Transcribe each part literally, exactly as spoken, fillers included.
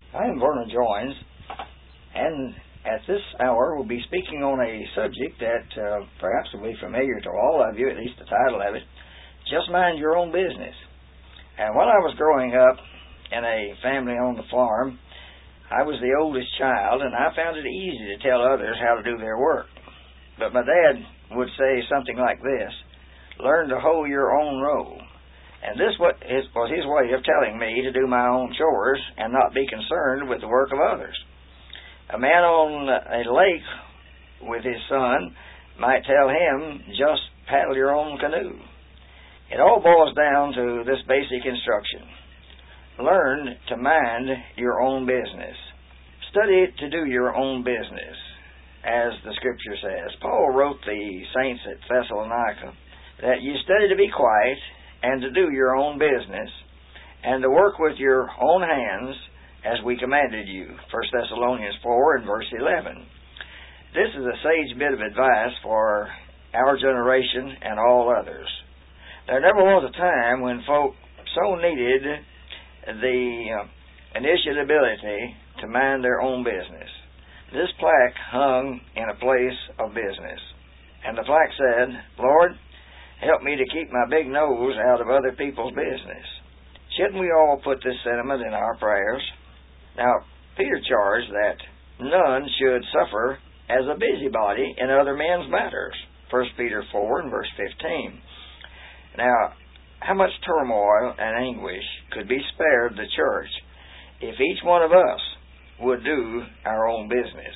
I am Vernon Joines, and at this hour we'll be speaking on a subject that uh, perhaps will be familiar to all of you, at least the title of it, Just Mind Your Own Business. And when I was growing up in a family on the farm, I was the oldest child, and I found it easy to tell others how to do their work. But my dad would say something like this: learn to hoe your own row. And this was his way of telling me to do my own chores and not be concerned with the work of others. A man on a lake with his son might tell him, just paddle your own canoe. It all boils down to this basic instruction: learn to mind your own business. Study to do your own business, as the Scripture says. Paul wrote the saints at Thessalonica that you study to be quiet and to do your own business, and to work with your own hands, as we commanded you. First Thessalonians four and verse eleven. This is a sage bit of advice for our generation and all others. There never was a time when folk so needed the uh, initiability to mind their own business. This plaque hung in a place of business, and the plaque said, Lord, help me to keep my big nose out of other people's business. Shouldn't we all put this sentiment in our prayers? Now, Peter charged that none should suffer as a busybody in other men's matters. First Peter four and verse fifteen. Now, how much turmoil and anguish could be spared the church if each one of us would do our own business?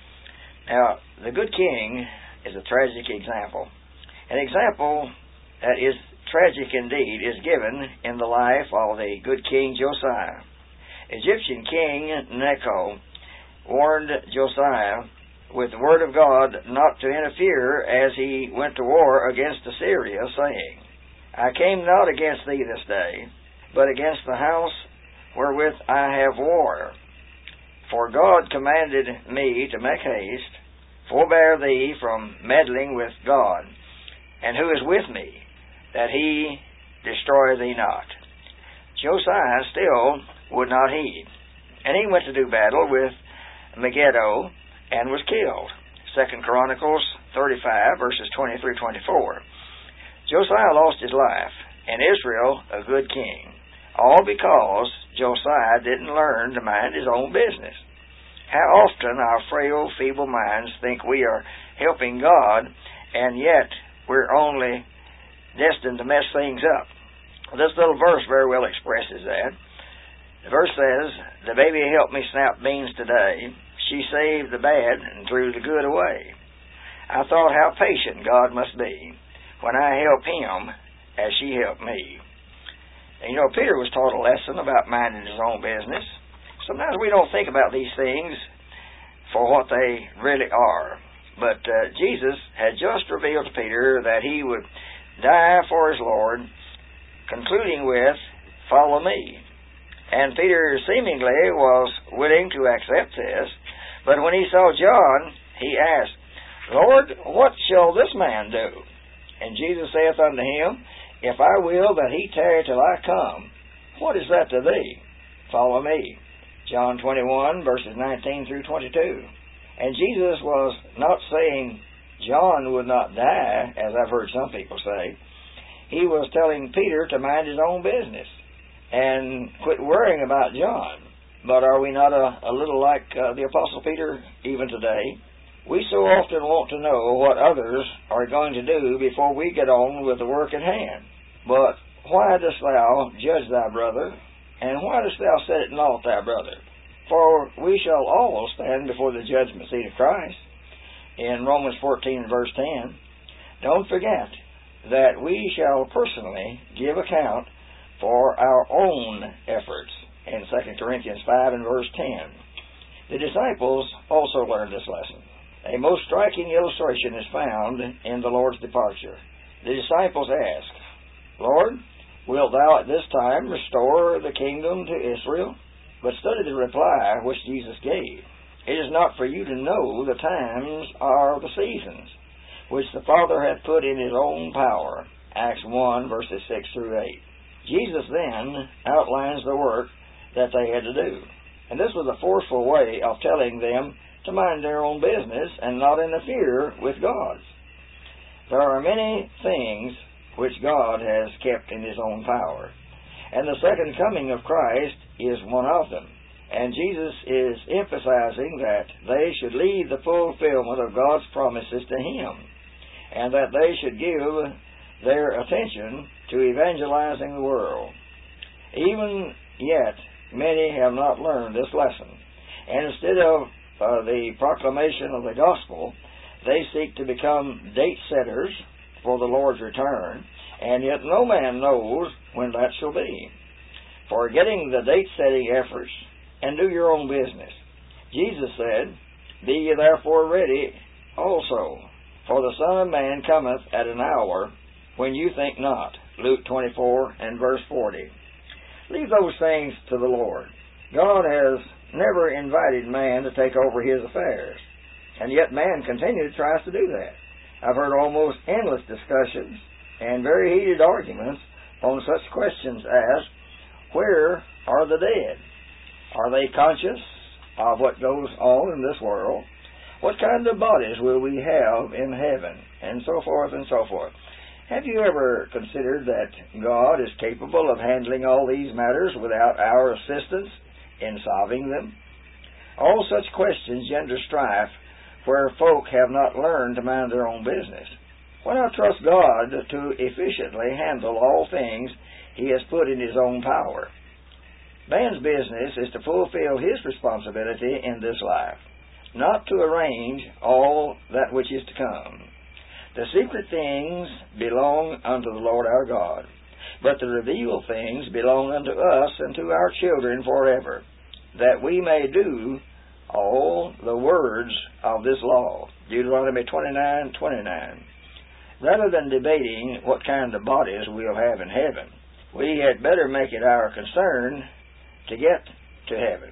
Now, the good king is a tragic example. An example that is tragic indeed is given in the life of the good king Josiah. Egyptian king Necho warned Josiah with the word of God not to interfere as he went to war against Assyria, saying, I came not against thee this day, but against the house wherewith I have war. For God commanded me to make haste, forbear thee from meddling with God, and who is with me, that he destroy thee not. Josiah still would not heed, and he went to do battle with Megiddo and was killed. Second Chronicles thirty-five, verses twenty through twenty-four. Josiah lost his life, and Israel a good king, all because Josiah didn't learn to mind his own business. How often our frail, feeble minds think we are helping God, and yet we're only destined to mess things up. This little verse very well expresses that. The verse says, the baby helped me snap beans today. She saved the bad and threw the good away. I thought how patient God must be when I help him as she helped me. And you know, Peter was taught a lesson about minding his own business. Sometimes we don't think about these things for what they really are. But uh, Jesus had just revealed to Peter that he would die for his Lord, concluding with, follow me. And Peter seemingly was willing to accept this, but when he saw John, he asked, Lord, what shall this man do? And Jesus saith unto him, If I will that he tarry till I come, what is that to thee? Follow me. John twenty-one, verses nineteen through twenty-two. And Jesus was not saying John would not die, as I've heard some people say. He was telling Peter to mind his own business and quit worrying about John. But are we not a, a little like uh, the Apostle Peter even today? We so often want to know what others are going to do before we get on with the work at hand. But why dost thou judge thy brother, and why dost thou set at naught thy brother? For we shall all stand before the judgment seat of Christ. In Romans fourteen, verse ten, don't forget that we shall personally give account for our own efforts. In Second Corinthians five and verse ten. The disciples also learned this lesson. A most striking illustration is found in the Lord's departure. The disciples asked, Lord, wilt thou at this time restore the kingdom to Israel? But study the reply which Jesus gave. It is not for you to know the times or the seasons, which the Father hath put in his own power. Acts one, verses six through eight. Jesus then outlines the work that they had to do. And this was a forceful way of telling them to mind their own business and not interfere with God's. There are many things which God has kept in His own power, and the second coming of Christ is one of them. And Jesus is emphasizing that they should leave the fulfillment of God's promises to Him, and that they should give their attention to evangelizing the world. Even yet, many have not learned this lesson, and instead of uh, the proclamation of the gospel, they seek to become date setters for the Lord's return, and yet no man knows when that shall be. Forgetting the date-setting efforts, and do your own business. Jesus said, Be ye therefore ready also, for the Son of Man cometh at an hour when you think not. Luke twenty-four and verse forty. Leave those things to the Lord. God has never invited man to take over His affairs, and yet man continually tries to do that. I've heard almost endless discussions and very heated arguments on such questions as, where are the dead? Are they conscious of what goes on in this world? What kind of bodies will we have in heaven? And so forth and so forth. Have you ever considered that God is capable of handling all these matters without our assistance in solving them? All such questions gender strife where folk have not learned to mind their own business. Why not trust God to efficiently handle all things He has put in His own power? Man's business is to fulfill his responsibility in this life, not to arrange all that which is to come. The secret things belong unto the Lord our God, but the revealed things belong unto us and to our children forever, that we may do all the words of this law. Deuteronomy twenty-nine twenty-nine. Rather than debating what kind of bodies we'll have in heaven, we had better make it our concern to get to heaven,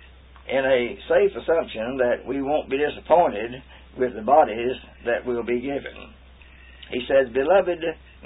in a safe assumption that we won't be disappointed with the bodies that will be given. He says, Beloved,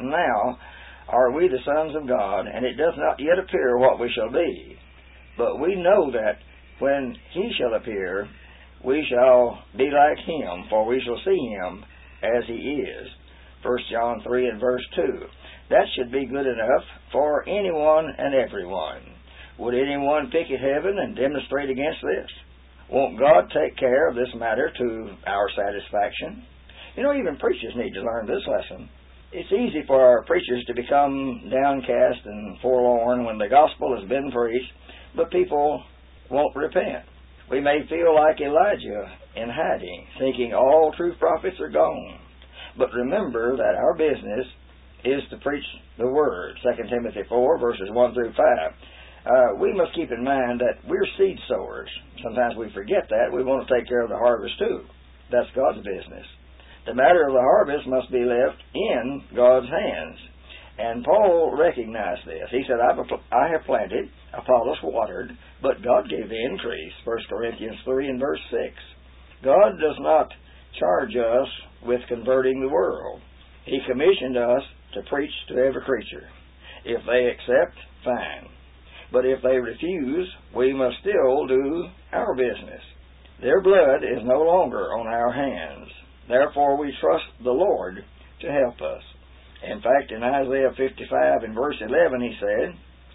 now are we the sons of God, and it doth not yet appear what we shall be. But we know that when He shall appear, we shall be like Him, for we shall see Him as He is. First John three and verse two. That should be good enough for anyone and everyone. Would anyone picket heaven and demonstrate against this? Won't God take care of this matter to our satisfaction? You know, even preachers need to learn this lesson. It's easy for our preachers to become downcast and forlorn when the gospel has been preached, but people won't repent. We may feel like Elijah in hiding, thinking all true prophets are gone. But remember that our business is to preach the Word. Second Timothy four, verses one through five. Uh, we must keep in mind that we're seed sowers. Sometimes we forget that. We want to take care of the harvest too. That's God's business. The matter of the harvest must be left in God's hands. And Paul recognized this. He said, I have planted, Apollos watered, but God gave the increase. First Corinthians three and verse six. God does not charge us with converting the world. He commissioned us to preach to every creature. If they accept, fine. But if they refuse, we must still do our business. Their blood is no longer on our hands. Therefore we trust the Lord to help us. In fact, in Isaiah fifty-five and verse eleven he said,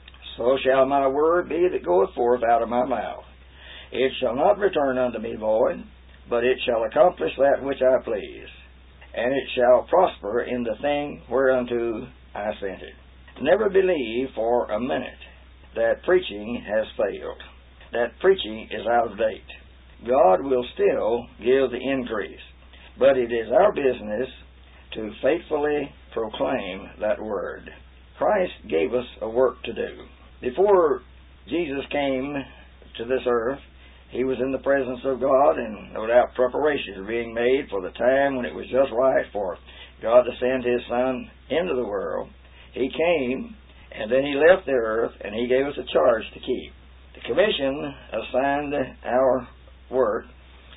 So shall my word be that goeth forth out of my mouth. It shall not return unto me void, but it shall accomplish that which I please. And it shall prosper in the thing whereunto I sent it. Never believe for a minute that preaching has failed, that preaching is out of date. God will still give the increase, but it is our business to faithfully proclaim that word. Christ gave us a work to do. Before Jesus came to this earth, He was in the presence of God, and no doubt preparations were being made for the time when it was just right for God to send His Son into the world. He came, and then He left the earth, and He gave us a charge to keep. The commission assigned our work,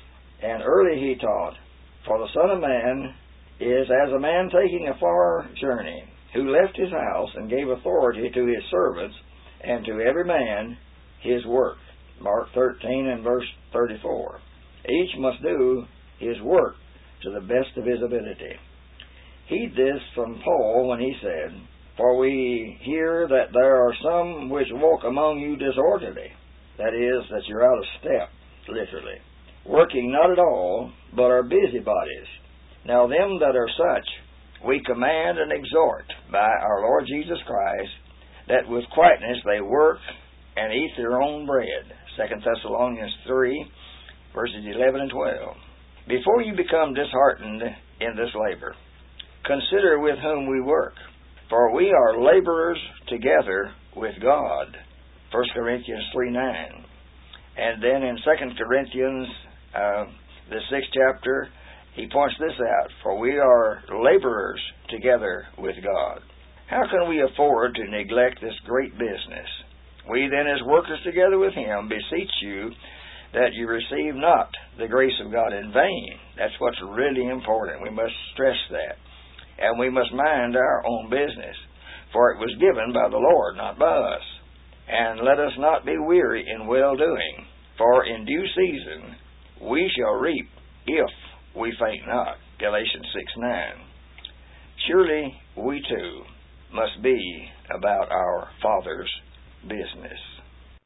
and early He taught, For the Son of Man is as a man taking a far journey, who left his house and gave authority to his servants, and to every man his work. Mark thirteen and verse thirty-four. Each must do his work to the best of his ability. Heed this from Paul when he said, "For we hear that there are some which walk among you disorderly," that is, that you're out of step, literally, "working not at all, but are busybodies. Now them that are such we command and exhort by our Lord Jesus Christ, that with quietness they work and eat their own bread." Second Thessalonians three, verses eleven and twelve. Before you become disheartened in this labor, consider with whom we work. For we are laborers together with God. First Corinthians three nine. And then in Second Corinthians, uh, the sixth chapter, he points this out. For we are laborers together with God. How can we afford to neglect this great business? We then, as workers together with him, beseech you that you receive not the grace of God in vain. That's what's really important. We must stress that. And we must mind our own business, for it was given by the Lord, not by us. And let us not be weary in well-doing, for in due season we shall reap if we faint not. Galatians six nine. Surely we too must be about our Father's business.